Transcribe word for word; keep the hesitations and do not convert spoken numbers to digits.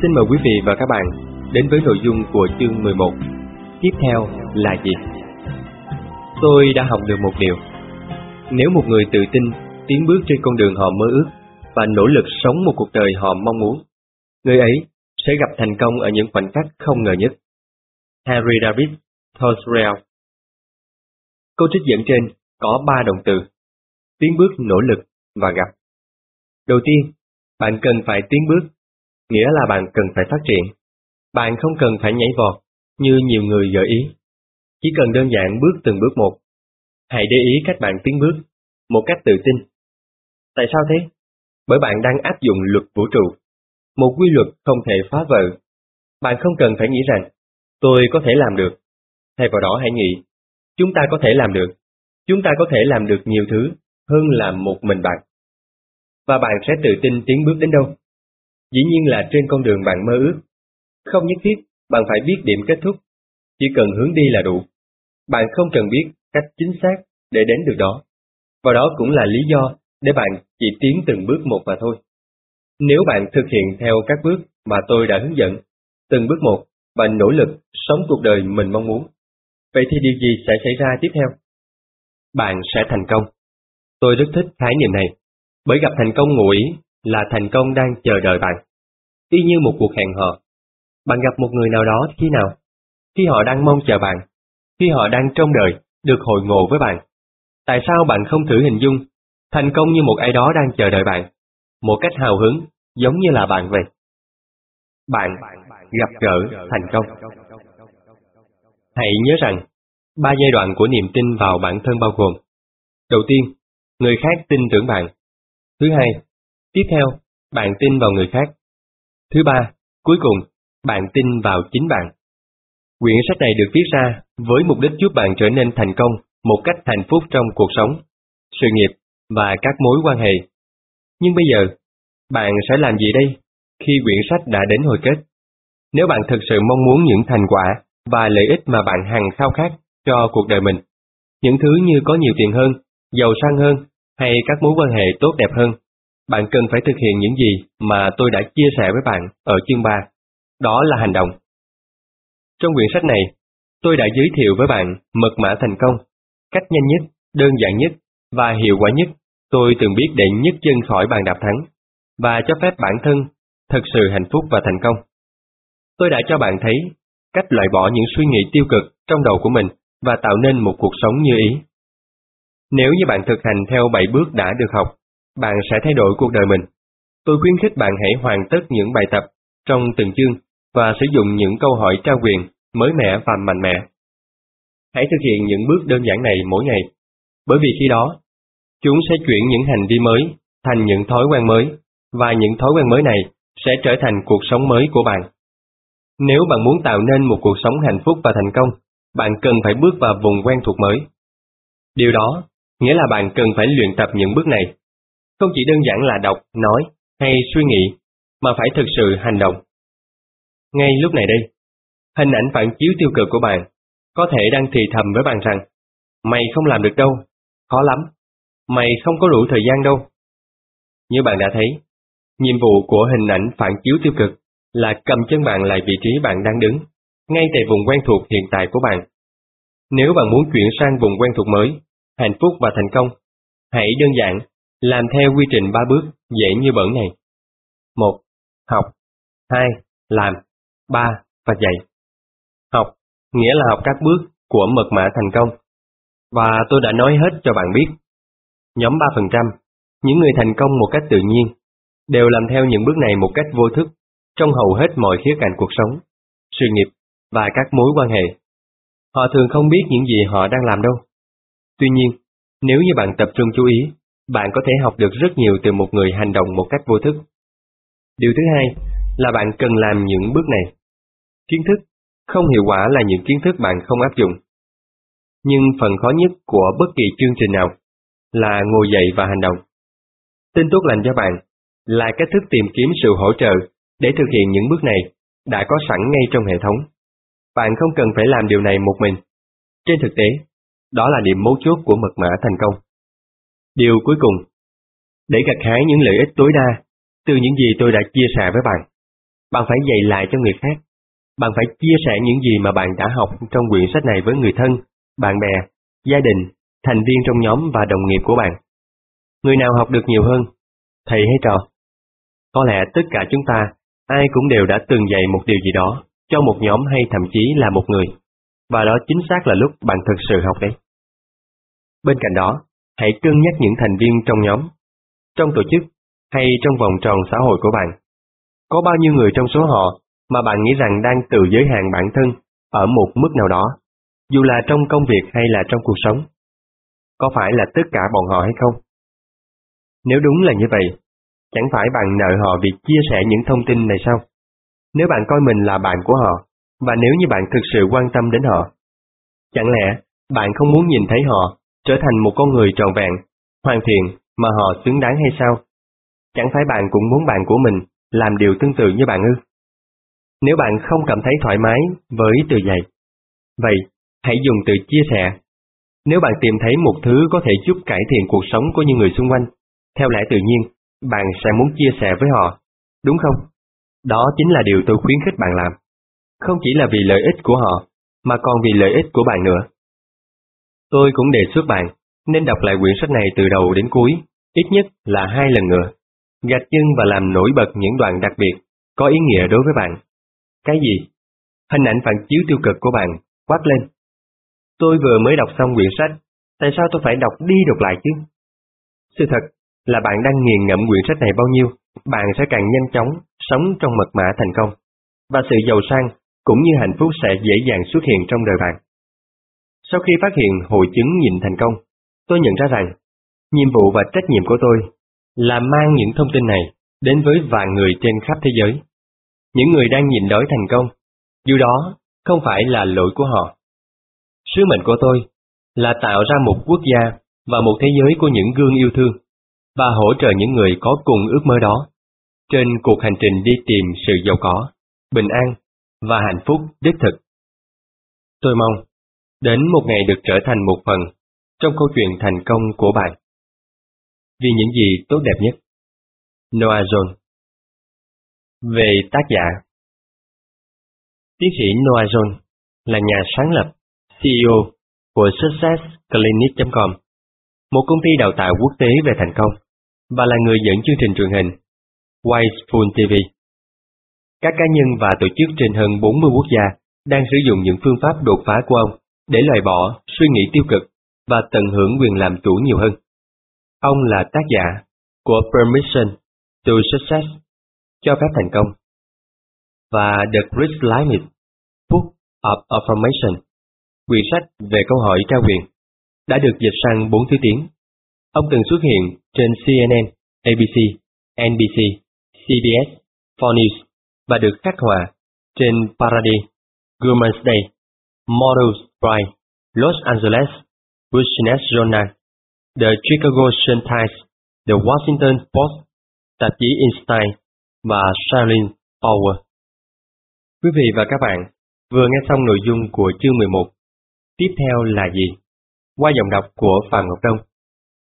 Xin mời quý vị và các bạn đến với nội dung của chương mười một. Tiếp theo là gì? Tôi đã học được một điều. Nếu một người tự tin tiến bước trên con đường họ mơ ước và nỗ lực sống một cuộc đời họ mong muốn, người ấy sẽ gặp thành công ở những khoảnh khắc không ngờ nhất. Henry David Thoreau. Câu trích dẫn trên có ba động từ: tiến bước, nỗ lực và gặp. Đầu tiên, bạn cần phải tiến bước, nghĩa là bạn cần phải phát triển. Bạn không cần phải nhảy vọt như nhiều người gợi ý. Chỉ cần đơn giản bước từng bước một. Hãy để ý cách bạn tiến bước, một cách tự tin. Tại sao thế? Bởi bạn đang áp dụng luật vũ trụ, một quy luật không thể phá vỡ. Bạn không cần phải nghĩ rằng, tôi có thể làm được. Thay vào đó hãy nghĩ, chúng ta có thể làm được. Chúng ta có thể làm được nhiều thứ hơn là một mình bạn. Và bạn sẽ tự tin tiến bước đến đâu? Dĩ nhiên là trên con đường bạn mơ ước. Không nhất thiết bạn phải biết điểm kết thúc, chỉ cần hướng đi là đủ. Bạn không cần biết cách chính xác để đến được đó. Và đó cũng là lý do để bạn chỉ tiến từng bước một mà thôi. Nếu bạn thực hiện theo các bước mà tôi đã hướng dẫn, từng bước một, bạn nỗ lực sống cuộc đời mình mong muốn, vậy thì điều gì sẽ xảy ra tiếp theo? Bạn sẽ thành công. Tôi rất thích khái niệm này, bởi gặp thành công ngụ ý là thành công đang chờ đợi bạn. Y như một cuộc hẹn hò. Bạn gặp một người nào đó khi nào? Khi họ đang mong chờ bạn, khi họ đang trông đợi được hội ngộ với bạn. Tại sao bạn không thử hình dung thành công như một ai đó đang chờ đợi bạn, một cách hào hứng, giống như là bạn vậy? Bạn gặp gỡ thành công. Hãy nhớ rằng, ba giai đoạn của niềm tin vào bản thân bao gồm: đầu tiên, người khác tin tưởng bạn. Thứ hai, tiếp theo, bạn tin vào người khác. Thứ ba, cuối cùng, bạn tin vào chính bạn. Quyển sách này được viết ra với mục đích giúp bạn trở nên thành công một cách hạnh phúc trong cuộc sống, sự nghiệp và các mối quan hệ. Nhưng bây giờ, bạn sẽ làm gì đây khi quyển sách đã đến hồi kết? Nếu bạn thực sự mong muốn những thành quả và lợi ích mà bạn hằng khao khát cho cuộc đời mình, những thứ như có nhiều tiền hơn, giàu sang hơn hay các mối quan hệ tốt đẹp hơn, bạn cần phải thực hiện những gì mà tôi đã chia sẻ với bạn ở chương ba. Đó là hành động. Trong quyển sách này, tôi đã giới thiệu với bạn mật mã thành công, cách nhanh nhất, đơn giản nhất và hiệu quả nhất tôi từng biết để nhấc chân khỏi bàn đạp thắng và cho phép bản thân thật sự hạnh phúc và thành công. Tôi đã cho bạn thấy cách loại bỏ những suy nghĩ tiêu cực trong đầu của mình và tạo nên một cuộc sống như ý. Nếu như bạn thực hành theo bảy bước đã được học, bạn sẽ thay đổi cuộc đời mình. Tôi khuyến khích bạn hãy hoàn tất những bài tập trong từng chương và sử dụng những câu hỏi trao quyền, mới mẻ và mạnh mẽ. Hãy thực hiện những bước đơn giản này mỗi ngày, bởi vì khi đó, chúng sẽ chuyển những hành vi mới thành những thói quen mới, và những thói quen mới này sẽ trở thành cuộc sống mới của bạn. Nếu bạn muốn tạo nên một cuộc sống hạnh phúc và thành công, bạn cần phải bước vào vùng quen thuộc mới. Điều đó nghĩa là bạn cần phải luyện tập những bước này, không chỉ đơn giản là đọc, nói hay suy nghĩ, mà phải thực sự hành động. Ngay lúc này đây, hình ảnh phản chiếu tiêu cực của bạn có thể đang thì thầm với bạn rằng, mày không làm được đâu, khó lắm, mày không có đủ thời gian đâu. Như bạn đã thấy, nhiệm vụ của hình ảnh phản chiếu tiêu cực là cầm chân bạn lại vị trí bạn đang đứng, ngay tại vùng quen thuộc hiện tại của bạn. Nếu bạn muốn chuyển sang vùng quen thuộc mới, hạnh phúc và thành công, hãy đơn giản làm theo quy trình ba bước dễ như bỡn này. một. Học. hai. Làm. ba. Và dạy. Học nghĩa là học các bước của mật mã thành công. Và tôi đã nói hết cho bạn biết. Nhóm ba phần trăm, những người thành công một cách tự nhiên, đều làm theo những bước này một cách vô thức trong hầu hết mọi khía cạnh cuộc sống, sự nghiệp và các mối quan hệ. Họ thường không biết những gì họ đang làm đâu. Tuy nhiên, nếu như bạn tập trung chú ý, bạn có thể học được rất nhiều từ một người hành động một cách vô thức. Điều thứ hai là bạn cần làm những bước này. Kiến thức không hiệu quả là những kiến thức bạn không áp dụng. Nhưng phần khó nhất của bất kỳ chương trình nào là ngồi dậy và hành động. Tin tốt lành cho bạn là cách thức tìm kiếm sự hỗ trợ để thực hiện những bước này đã có sẵn ngay trong hệ thống. Bạn không cần phải làm điều này một mình. Trên thực tế, đó là điểm mấu chốt của mật mã thành công. Điều cuối cùng, để gặt hái những lợi ích tối đa từ những gì tôi đã chia sẻ với bạn, Bạn phải dạy lại cho người khác. Bạn phải chia sẻ những gì mà bạn đã học trong quyển sách này với người thân, bạn bè, gia đình, thành viên trong nhóm và đồng nghiệp của bạn. Người nào học được nhiều hơn, thầy hay trò? Có lẽ tất cả chúng ta, ai cũng đều đã từng dạy một điều gì đó cho một nhóm hay thậm chí là một người, và đó chính xác là lúc bạn thực sự học đấy. Bên cạnh đó, hãy cân nhắc những thành viên trong nhóm, trong tổ chức hay trong vòng tròn xã hội của bạn. Có bao nhiêu người trong số họ mà bạn nghĩ rằng đang tự giới hạn bản thân ở một mức nào đó, dù là trong công việc hay là trong cuộc sống? Có phải là tất cả bọn họ hay không? Nếu đúng là như vậy, chẳng phải bạn nợ họ việc chia sẻ những thông tin này sao? Nếu bạn coi mình là bạn của họ, và nếu như bạn thực sự quan tâm đến họ, chẳng lẽ bạn không muốn nhìn thấy họ trở thành một con người trọn vẹn, hoàn thiện mà họ xứng đáng hay sao? Chẳng phải bạn cũng muốn bạn của mình làm điều tương tự như bạn ư? Nếu bạn không cảm thấy thoải mái với từ dạy, vậy hãy dùng từ chia sẻ. Nếu bạn tìm thấy một thứ có thể giúp cải thiện cuộc sống của những người xung quanh, theo lẽ tự nhiên, bạn sẽ muốn chia sẻ với họ, đúng không? Đó chính là điều tôi khuyến khích bạn làm. Không chỉ là vì lợi ích của họ, mà còn vì lợi ích của bạn nữa. Tôi cũng đề xuất bạn nên đọc lại quyển sách này từ đầu đến cuối, ít nhất là hai lần nữa, gạch chân và làm nổi bật những đoạn đặc biệt, có ý nghĩa đối với bạn. Cái gì? Hình ảnh phản chiếu tiêu cực của bạn quát lên. Tôi vừa mới đọc xong quyển sách, tại sao tôi phải đọc đi đọc lại chứ? Sự thật là bạn đang nghiền ngẫm quyển sách này bao nhiêu, bạn sẽ càng nhanh chóng sống trong mật mã thành công, và sự giàu sang cũng như hạnh phúc sẽ dễ dàng xuất hiện trong đời bạn. Sau khi phát hiện hội chứng nhịn thành công, tôi nhận ra rằng, nhiệm vụ và trách nhiệm của tôi là mang những thông tin này đến với vạn người trên khắp thế giới. Những người đang nhịn đói thành công, điều đó không phải là lỗi của họ. Sứ mệnh của tôi là tạo ra một quốc gia và một thế giới của những gương yêu thương, và hỗ trợ những người có cùng ước mơ đó trên cuộc hành trình đi tìm sự giàu có, bình an và hạnh phúc đích thực. Tôi mong đến một ngày được trở thành một phần trong câu chuyện thành công của bạn. Vì những gì tốt đẹp nhất. Noah Jones. Về tác giả, tiến sĩ Noah Jones là nhà sáng lập, xê e ô của Success Clinic chấm com, một công ty đào tạo quốc tế về thành công, và là người dẫn chương trình truyền hình Wiseful ti vi. Các cá nhân và tổ chức trên hơn bốn mươi quốc gia đang sử dụng những phương pháp đột phá của ông để loại bỏ suy nghĩ tiêu cực và tận hưởng quyền làm chủ nhiều hơn. Ông là tác giả của Permission to Success, cho phép thành công, và The Great Limit, Book of Affirmation, quyển sách về câu hỏi trao quyền, đã được dịch sang bốn thứ tiếng. Ông từng xuất hiện trên xê en en, a bê xê, en bê xê, xê bê ét, Fox News và được khắc họa trên Paradise, Women's Day, Models Pride, Los Angeles, Business Journal, The Chicago Sun-Times, The Washington Post, tạp chí Einstein và Charlene Power. Quý vị và các bạn vừa nghe xong nội dung của chương mười một. Tiếp theo là gì? Qua giọng đọc của Phạm Ngọc Đông.